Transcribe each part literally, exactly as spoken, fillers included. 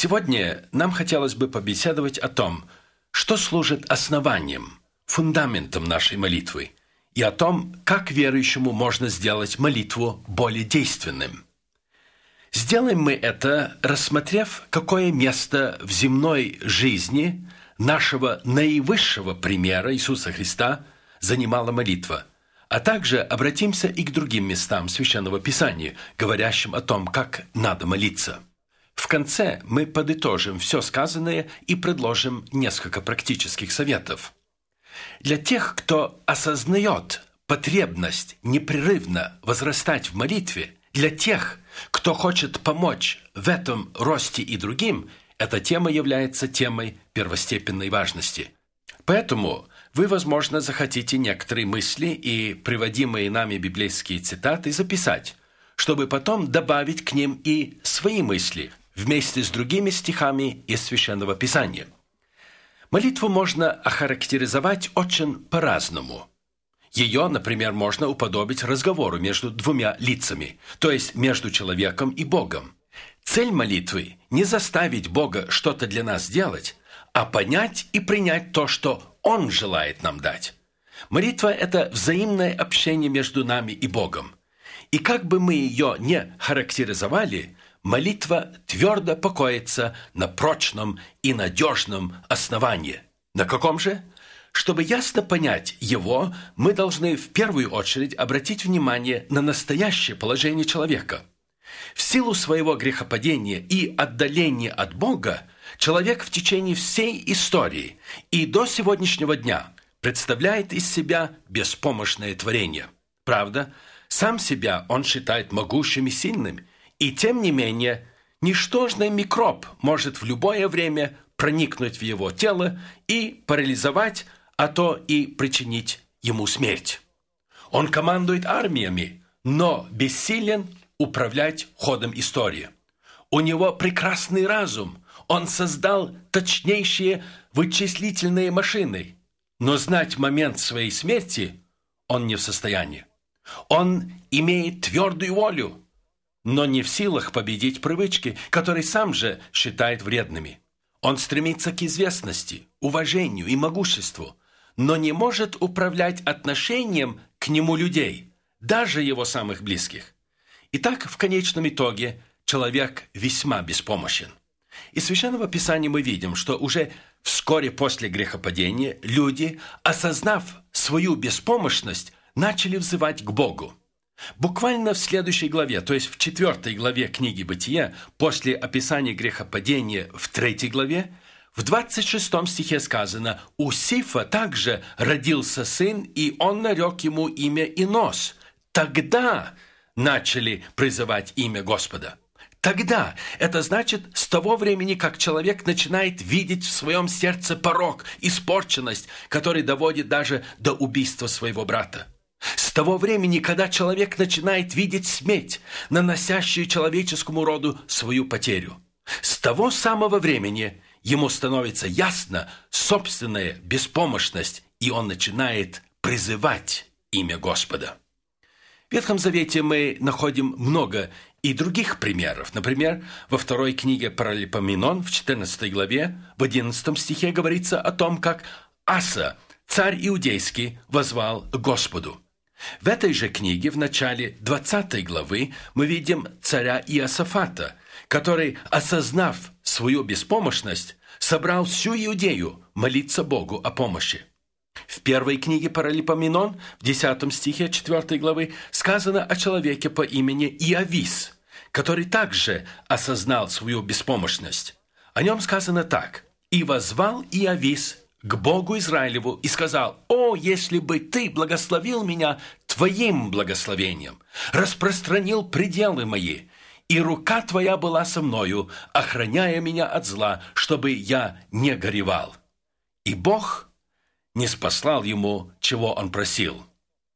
Сегодня нам хотелось бы побеседовать о том, что служит основанием, фундаментом нашей молитвы, и о том, как верующему можно сделать молитву более действенным. Сделаем мы это, рассмотрев, какое место в земной жизни нашего наивысшего примера Иисуса Христа занимала молитва, а также обратимся и к другим местам Священного Писания, говорящим о том, как надо молиться. В конце мы подытожим все сказанное и предложим несколько практических советов. Для тех, кто осознает потребность непрерывно возрастать в молитве, для тех, кто хочет помочь в этом росте и другим, эта тема является темой первостепенной важности. Поэтому вы, возможно, захотите некоторые мысли и приводимые нами библейские цитаты записать, чтобы потом добавить к ним и свои мысли вместе с другими стихами из Священного Писания. Молитву можно охарактеризовать очень по-разному. Ее, например, можно уподобить разговору между двумя лицами, то есть между человеком и Богом. Цель молитвы – не заставить Бога что-то для нас делать, а понять и принять то, что Он желает нам дать. Молитва – это взаимное общение между нами и Богом. И как бы мы ее не характеризовали, молитва твердо покоится на прочном и надежном основании. На каком же? Чтобы ясно понять его, мы должны в первую очередь обратить внимание на настоящее положение человека. В силу своего грехопадения и отдаления от Бога, человек в течение всей истории и до сегодняшнего дня представляет из себя беспомощное творение. Правда, сам себя он считает могущим и сильным, и тем не менее, ничтожный микроб может в любое время проникнуть в его тело и парализовать, а то и причинить ему смерть. Он командует армиями, но бессилен управлять ходом истории. У него прекрасный разум, он создал точнейшие вычислительные машины, но знать момент своей смерти он не в состоянии. Он имеет твердую волю, но не в силах победить привычки, которые сам же считает вредными. Он стремится к известности, уважению и могуществу, но не может управлять отношением к нему людей, даже его самых близких. Итак, в конечном итоге человек весьма беспомощен. Из Священного Писания мы видим, что уже вскоре после грехопадения люди, осознав свою беспомощность, начали взывать к Богу. Буквально в следующей главе, то есть в четвертой главе книги Бытия, после описания грехопадения в третьей главе, в двадцать шестом стихе сказано: «У Сифа также родился сын, и он нарек ему имя Инос». Тогда начали призывать имя Господа. Тогда, это значит, с того времени, как человек начинает видеть в своем сердце порок, испорченность, который доводит даже до убийства своего брата. С того времени, когда человек начинает видеть смерть, наносящую человеческому роду свою потерю. С того самого времени ему становится ясна собственная беспомощность, и он начинает призывать имя Господа. В Ветхом Завете мы находим много и других примеров. Например, во второй книге Паралипоменон, в четырнадцатой главе, в одиннадцатом стихе говорится о том, как Аса, царь иудейский, воззвал к Господу. В этой же книге, в начале двадцатой главы, мы видим царя Иосафата, который, осознав свою беспомощность, собрал всю Иудею молиться Богу о помощи. В первой книге Паралипоменон, в десятом стихе четвёртой главы, сказано о человеке по имени Иовис, который также осознал свою беспомощность. О нем сказано так: «И воззвал Иовис к Богу Израилеву и сказал: «О, если бы ты благословил меня твоим благословением, распространил пределы мои, и рука твоя была со мною, охраняя меня от зла, чтобы я не горевал». И Бог не спаслал ему, чего он просил.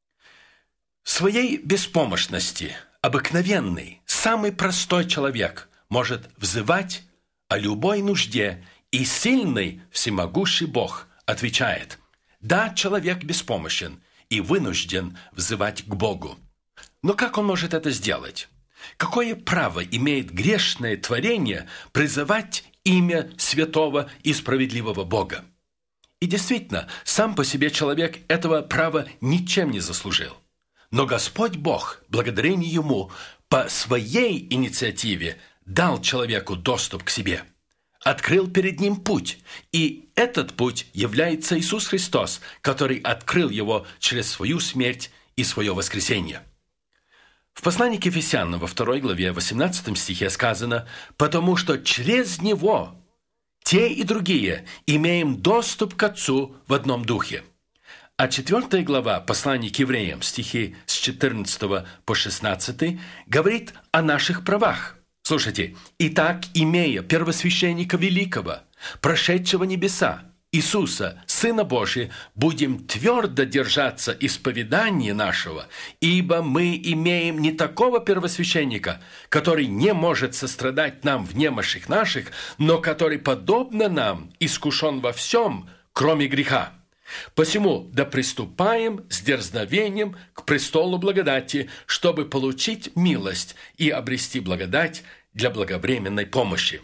В своей беспомощности обыкновенный, самый простой человек может взывать о любой нужде, и сильный, всемогущий Бог отвечает: «Да, человек беспомощен и вынужден взывать к Богу». Но как он может это сделать? Какое право имеет грешное творение призывать имя святого и справедливого Бога. И действительно, сам по себе человек этого права ничем не заслужил. Но Господь Бог, благодарение Ему, по своей инициативе дал человеку доступ к себе, открыл перед ним путь, и этот путь является Иисус Христос, который открыл его через свою смерть и свое воскресение. В послании к Ефесянам во второй главе восемнадцатом стихе сказано: «Потому что через Него те и другие имеем доступ к Отцу в одном духе». А четвертая глава послания к евреям, стихи с четырнадцатого по шестнадцатый, говорит о наших правах. Слушайте: «Итак, имея первосвященника великого, прошедшего небеса, Иисуса, Сына Божия, будем твердо держаться исповедания нашего, ибо мы имеем не такого первосвященника, который не может сострадать нам в немощах наших, но который, подобно нам, искушен во всем, кроме греха. Посему да приступаем с дерзновением к престолу благодати, чтобы получить милость и обрести благодать для благовременной помощи».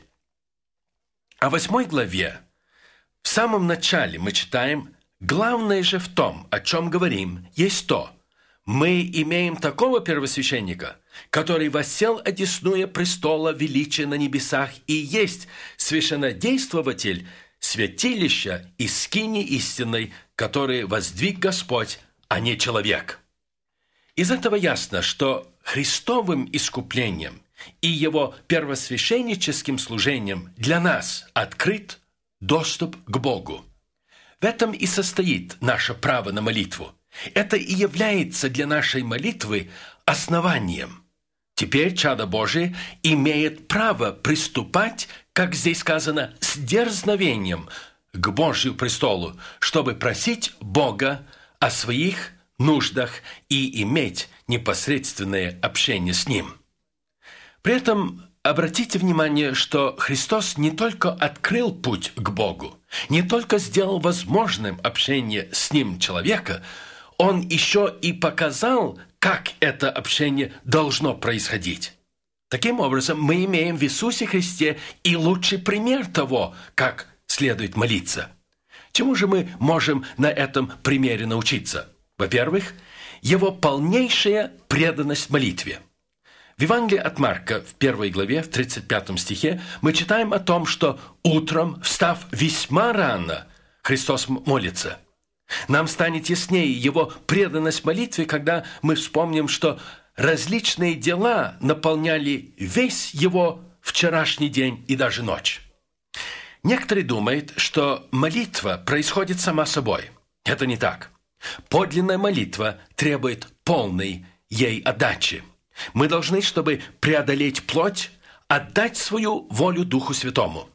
А в восьмой главе в самом начале мы читаем: «Главное же в том, о чем говорим, есть то: мы имеем такого первосвященника, который воссел одесную престола величия на небесах и есть священнодействователь святилища и скини истинной, который воздвиг Господь, а не человек». Из этого ясно, что Христовым искуплением и Его первосвященническим служением для нас открыт доступ к Богу. В этом и состоит наше право на молитву. Это и является для нашей молитвы основанием. Теперь чадо Божие имеет право приступать, как здесь сказано, с дерзновением к Божию престолу, чтобы просить Бога о своих нуждах и иметь непосредственное общение с Ним. При этом обратите внимание, что Христос не только открыл путь к Богу, не только сделал возможным общение с Ним человека, Он еще и показал, как это общение должно происходить. Таким образом, мы имеем в Иисусе Христе и лучший пример того, как следует молиться. Чему же мы можем на этом примере научиться? Во-первых, Его полнейшая преданность молитве. В Евангелии от Марка, в первой главе, в тридцать пятом стихе, мы читаем о том, что утром, встав весьма рано, Христос молится. Нам станет яснее Его преданность молитве, когда мы вспомним, что различные дела наполняли весь Его вчерашний день и даже ночь. Некоторые думают, что молитва происходит сама собой. Это не так. Подлинная молитва требует полной ей отдачи. Мы должны, чтобы преодолеть плоть, отдать свою волю Духу Святому.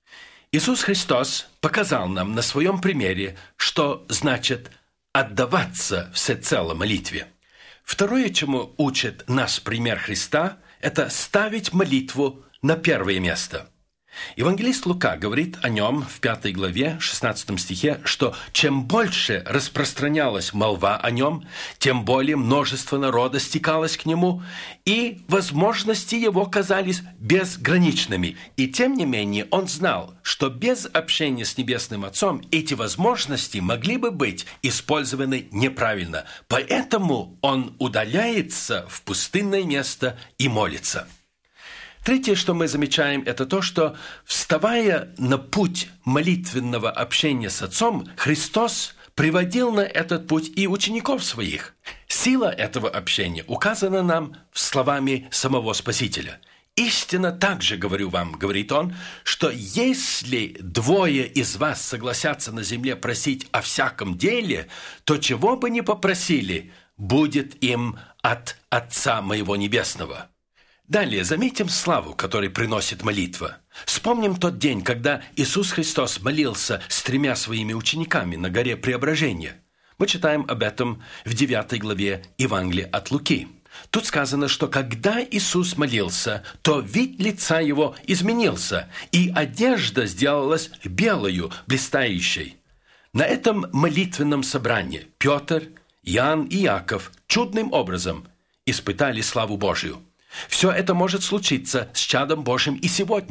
Иисус Христос показал нам на своем примере, что значит отдаваться всецело молитве. Второе, чему учит нас пример Христа, это ставить молитву на первое место. Евангелист Лука говорит о нем в пятой главе, шестнадцатом стихе, что чем больше распространялась молва о нем, тем более множество народа стекалось к нему, и возможности его казались безграничными. И тем не менее он знал, что без общения с Небесным Отцом эти возможности могли бы быть использованы неправильно. Поэтому он удаляется в пустынное место и молится. Третье, что мы замечаем, это то, что, вставая на путь молитвенного общения с Отцом, Христос приводил на этот путь и учеников своих. Сила этого общения указана нам словами самого Спасителя. «Истинно также говорю вам, — говорит Он, — что если двое из вас согласятся на земле просить о всяком деле, то чего бы ни попросили, будет им от Отца Моего Небесного». Далее заметим славу, которую приносит молитва. Вспомним тот день, когда Иисус Христос молился с тремя своими учениками на горе Преображения. Мы читаем об этом в девятой главе Евангелия от Луки. Тут сказано, что когда Иисус молился, то вид лица Его изменился, и одежда сделалась белою, блистающей. На этом молитвенном собрании Петр, Иоанн и Иаков чудным образом испытали славу Божию. Все это может случиться с чадом Божьим и сегодня.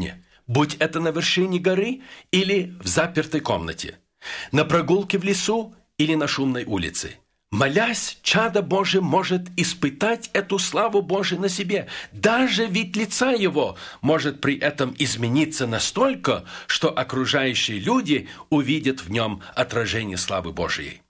будь это на вершине горы или в запертой комнате, на прогулке в лесу или на шумной улице. Молясь, чадо Божие может испытать эту славу Божию на себе. Даже вид лица его может при этом измениться настолько, что окружающие люди увидят в нем отражение славы Божией.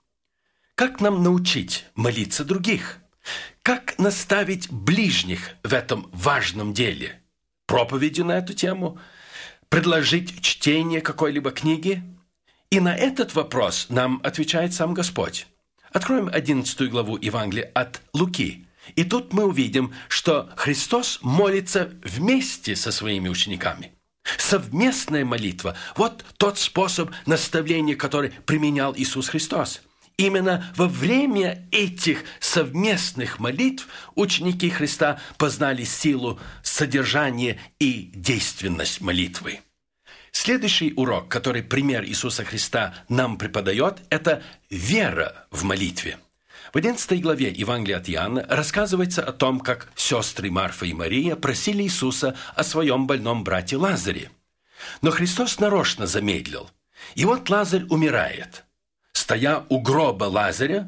Как нам научить молиться других? Как наставить ближних в этом важном деле? Проповедью на эту тему? Предложить чтение какой-либо книги? И на этот вопрос нам отвечает сам Господь. Откроем одиннадцатую главу Евангелия от Луки. И тут мы увидим, что Христос молится вместе со своими учениками. Совместная молитва – вот тот способ наставления, который применял Иисус Христос. Именно во время этих совместных молитв ученики Христа познали силу, содержание и действенность молитвы. Следующий урок, который пример Иисуса Христа нам преподает, это вера в молитве. В одиннадцатой главе Евангелия от Иоанна рассказывается о том, как сестры Марфа и Мария просили Иисуса о своем больном брате Лазаре. Но Христос нарочно замедлил. И вот Лазарь умирает. Стоя у гроба Лазаря,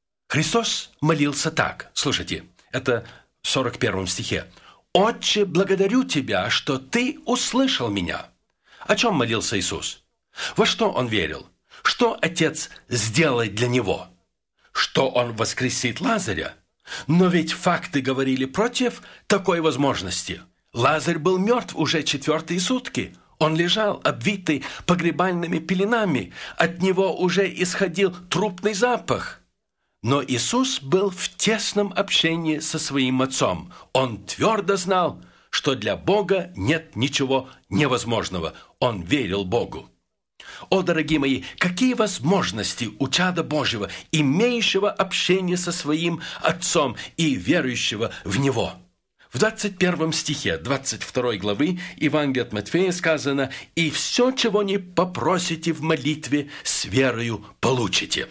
Христос молился так. Слушайте, это в сорок первом стихе. «Отче, благодарю Тебя, что Ты услышал меня». О чем молился Иисус? Во что Он верил? Что Отец сделает для Него? Что Он воскресит Лазаря? Но ведь факты говорили против такой возможности. Лазарь был мертв уже четвертые сутки. Он лежал, обвитый погребальными пеленами. От него уже исходил трупный запах. Но Иисус был в тесном общении со своим Отцом. Он твердо знал, что для Бога нет ничего невозможного. Он верил Богу. О, дорогие мои, какие возможности у чада Божьего, имеющего общение со своим Отцом и верующего в Него. В двадцать первом стихе двадцать второй главы Евангелия от Матфея сказано: «И все, чего не попросите в молитве, с верою получите».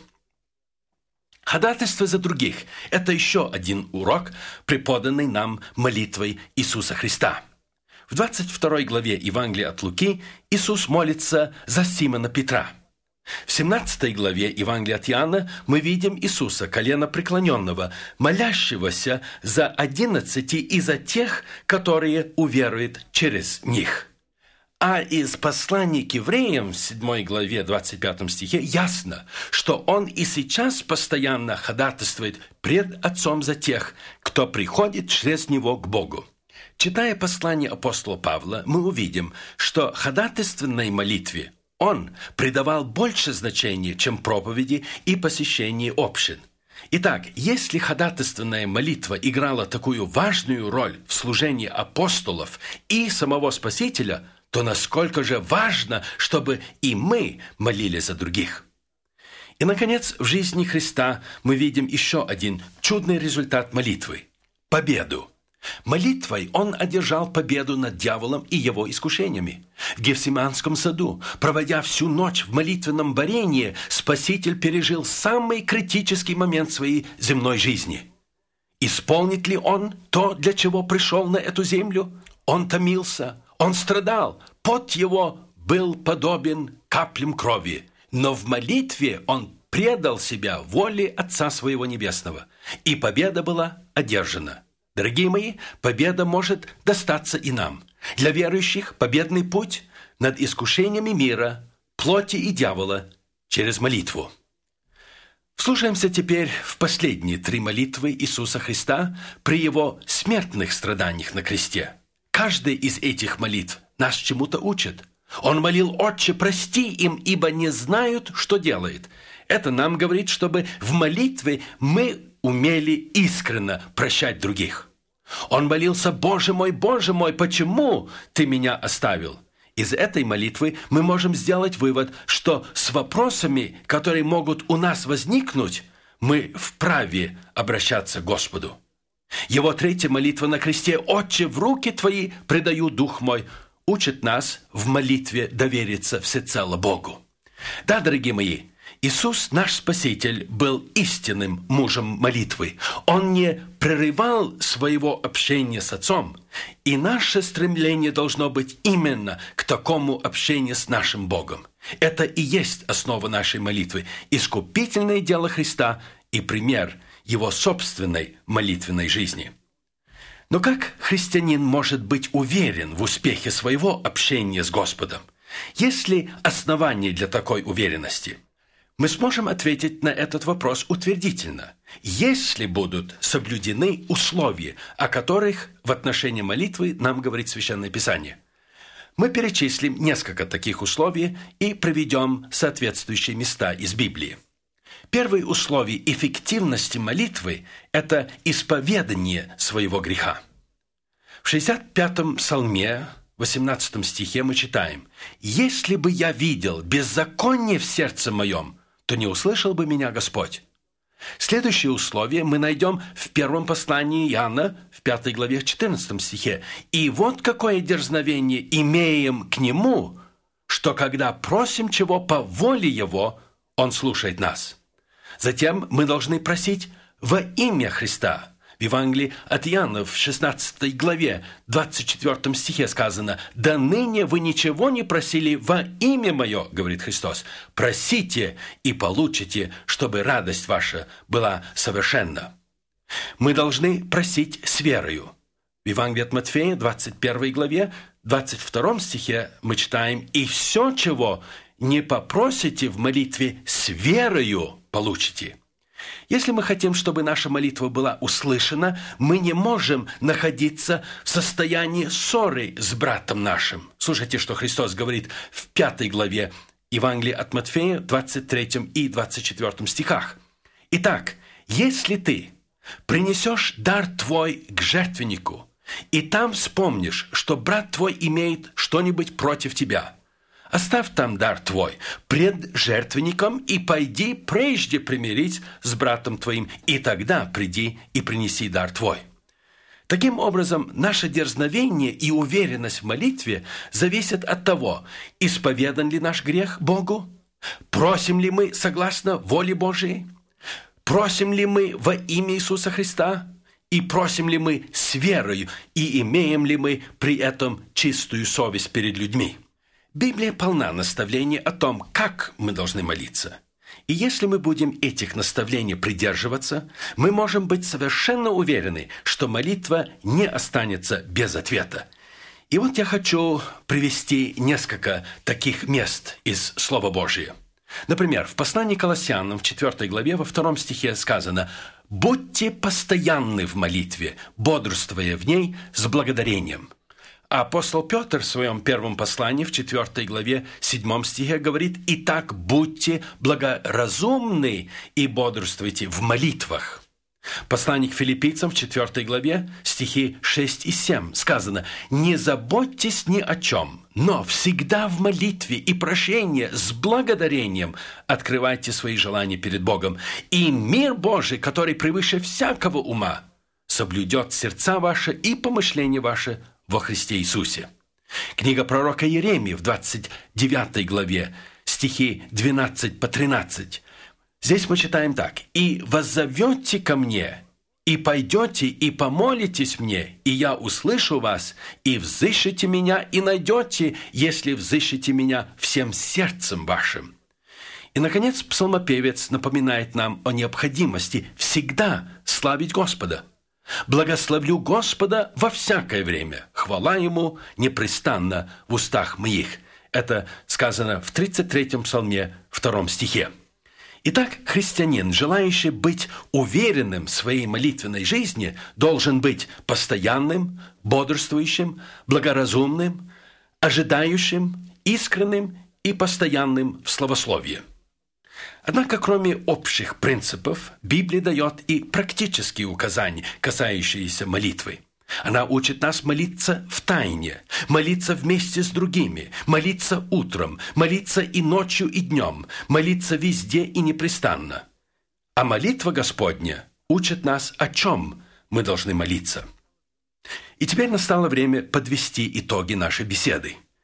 Ходатайство за других – это еще один урок, преподанный нам молитвой Иисуса Христа. В двадцать второй главе Евангелия от Луки Иисус молится за Симона Петра. В семнадцатой главе Евангелия от Иоанна мы видим Иисуса, коленопреклоненного, молящегося за одиннадцати и за тех, которые уверуют через них. А из послания к евреям в седьмой главе двадцать пятом стихе ясно, что он и сейчас постоянно ходатайствует пред Отцом за тех, кто приходит через него к Богу. Читая послание апостола Павла, мы увидим, что ходатайственной молитве он придавал больше значения, чем проповеди и посещение общин. Итак, если ходатайственная молитва играла такую важную роль в служении апостолов и самого Спасителя, то насколько же важно, чтобы и мы молились за других. И, наконец, в жизни Христа мы видим еще один чудный результат молитвы – победу. Молитвой он одержал победу над дьяволом и его искушениями. В Гефсиманском саду, проводя всю ночь в молитвенном борении, Спаситель пережил самый критический момент своей земной жизни. Исполнит ли он то, для чего пришел на эту землю? Он томился, он страдал, пот его был подобен каплям крови, но в молитве он предал себя воле Отца Своего Небесного, и победа была одержана. Дорогие мои, победа может достаться и нам. Для верующих победный путь над искушениями мира, плоти и дьявола через молитву. Вслушаемся теперь в последние три молитвы Иисуса Христа при Его смертных страданиях на кресте. Каждая из этих молитв нас чему-то учит. Он молил: «Отче, прости им, ибо не знают, что делают». Это нам говорит, чтобы в молитве мы умели искренне прощать других. Он молился: «Боже мой, Боже мой, почему Ты меня оставил?» Из этой молитвы мы можем сделать вывод, что с вопросами, которые могут у нас возникнуть, мы вправе обращаться к Господу. Его третья молитва на кресте: «Отче, в руки Твои предаю дух мой», учит нас в молитве довериться всецело Богу. Да, дорогие мои, Иисус, наш Спаситель, был истинным мужем молитвы. Он не прерывал своего общения с Отцом, и наше стремление должно быть именно к такому общению с нашим Богом. Это и есть основа нашей молитвы, искупительное дело Христа и пример Его собственной молитвенной жизни. Но как христианин может быть уверен в успехе своего общения с Господом? Есть ли основания для такой уверенности? Мы сможем ответить на этот вопрос утвердительно, если будут соблюдены условия, о которых в отношении молитвы нам говорит Священное Писание. Мы перечислим несколько таких условий и приведем соответствующие места из Библии. Первое условие эффективности молитвы – это исповедание своего греха. В шестьдесят пятом псалме, восемнадцатом стихе мы читаем: «Если бы я видел беззаконие в сердце моем, то не услышал бы меня Господь». Следующее условие мы найдем в первом послании Иоанна, в пятой главе, в четырнадцатом стихе. «И вот какое дерзновение имеем к Нему, что когда просим чего по воле Его, Он слушает нас». Затем мы должны просить во имя Христа. В Евангелии от Иоанна в шестнадцатой главе, двадцать четвёртом стихе сказано: «Да ныне вы ничего не просили во имя Мое, — говорит Христос, — просите и получите, чтобы радость ваша была совершенна». Мы должны просить с верою. В Евангелии от Матфея, двадцать первой главе, двадцать втором стихе мы читаем: «И все, чего не попросите в молитве, с верою получите». Если мы хотим, чтобы наша молитва была услышана, мы не можем находиться в состоянии ссоры с братом нашим. Слушайте, что Христос говорит в пятой главе Евангелия от Матфея, двадцать третьем и двадцать четвёртом стихах. «Итак, если ты принесешь дар твой к жертвеннику, и там вспомнишь, что брат твой имеет что-нибудь против тебя, оставь там дар твой пред жертвенником и пойди прежде примирить с братом твоим, и тогда приди и принеси дар твой». Таким образом, наше дерзновение и уверенность в молитве зависят от того, исповедан ли наш грех Богу, просим ли мы согласно воле Божией, просим ли мы во имя Иисуса Христа, и просим ли мы с верою, и имеем ли мы при этом чистую совесть перед людьми. Библия полна наставлений о том, как мы должны молиться. И если мы будем этих наставлений придерживаться, мы можем быть совершенно уверены, что молитва не останется без ответа. И вот я хочу привести несколько таких мест из Слова Божия. Например, в послании к Колоссянам в четвёртой главе во втором стихе сказано: «Будьте постоянны в молитве, бодрствуя в ней с благодарением». А апостол Петр в своем первом послании в четвёртой главе седьмом стихе говорит: «Итак, будьте благоразумны и бодрствуйте в молитвах». Послание к филиппийцам в четвёртой главе стихи шесть и семь сказано: «Не заботьтесь ни о чем, но всегда в молитве и прошении с благодарением открывайте свои желания перед Богом, и мир Божий, который превыше всякого ума, соблюдет сердца ваши и помышления ваши во Христе Иисусе». Книга пророка Иеремии в двадцать девятой главе, стихи двенадцать по тринадцать. Здесь мы читаем так: «И воззовете ко мне, и пойдете, и помолитесь мне, и я услышу вас, и взыщете меня, и найдете, если взыщете меня всем сердцем вашим». И, наконец, псалмопевец напоминает нам о необходимости всегда славить Господа. «Благословлю Господа во всякое время, хвала Ему непрестанно в устах моих». Это сказано в тридцать третьем псалме, втором стихе. Итак, христианин, желающий быть уверенным в своей молитвенной жизни, должен быть постоянным, бодрствующим, благоразумным, ожидающим, искренним и постоянным в славословии. Однако, кроме общих принципов, Библия дает и практические указания, касающиеся молитвы. Она учит нас молиться в тайне, молиться вместе с другими, молиться утром, молиться и ночью, и днем, молиться везде и непрестанно. А молитва Господня учит нас, о чем мы должны молиться. И теперь настало время подвести итоги нашей беседы.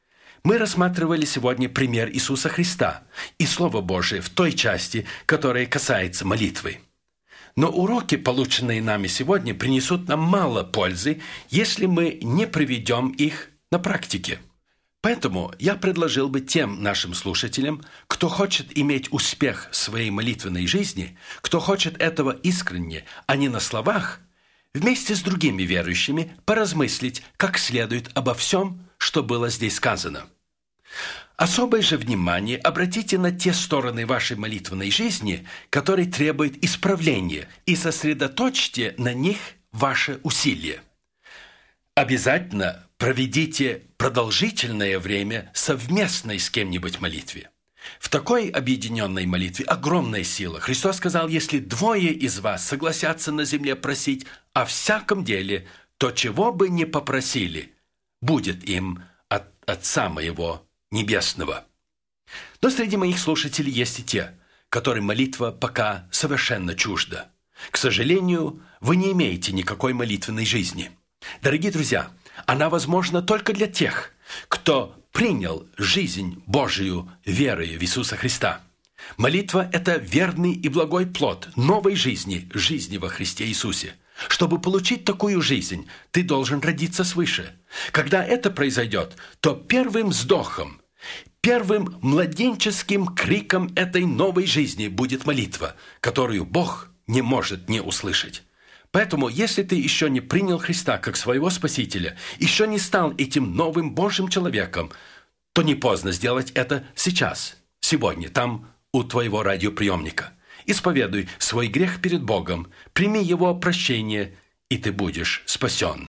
Мы рассматривали сегодня пример Иисуса Христа и Слово Божие в той части, которая касается молитвы. Но уроки, полученные нами сегодня, принесут нам мало пользы, если мы не приведем их на практике. Поэтому я предложил бы тем нашим слушателям, кто хочет иметь успех в своей молитвенной жизни, кто хочет этого искренне, а не на словах, вместе с другими верующими поразмыслить как следует обо всем, что было здесь сказано. Особое же внимание обратите на те стороны вашей молитвенной жизни, которые требуют исправления, и сосредоточьте на них ваши усилия. Обязательно проведите продолжительное время совместной с кем-нибудь молитве. В такой объединенной молитве огромная сила. Христос сказал, если двое из вас согласятся на земле просить о всяком деле, то чего бы ни попросили, будет им от Отца моего Небесного. Но среди моих слушателей есть и те, которым молитва пока совершенно чужда. К сожалению, вы не имеете никакой молитвенной жизни. Дорогие друзья, она возможна только для тех, кто принял жизнь Божию верой в Иисуса Христа. Молитва – это верный и благой плод новой жизни, жизни во Христе Иисусе. Чтобы получить такую жизнь, ты должен родиться свыше. Когда это произойдет, то первым вздохом, первым младенческим криком этой новой жизни будет молитва, которую Бог не может не услышать. Поэтому, если ты еще не принял Христа как своего Спасителя, еще не стал этим новым Божьим человеком, то не поздно сделать это сейчас, сегодня, там, у твоего радиоприемника. Исповедуй свой грех перед Богом, прими Его прощение, и ты будешь спасен.